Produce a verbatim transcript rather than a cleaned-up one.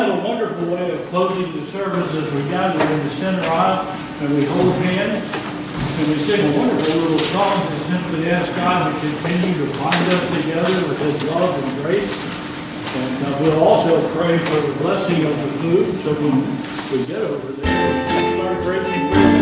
have a wonderful way of closing the service as we gather in the center aisle and we hold hands and we sing a wonderful little song to simply ask God to continue to bind us together with His love and grace. And uh, we'll also pray for the blessing of the food so when we get over there, we'll start breaking bread.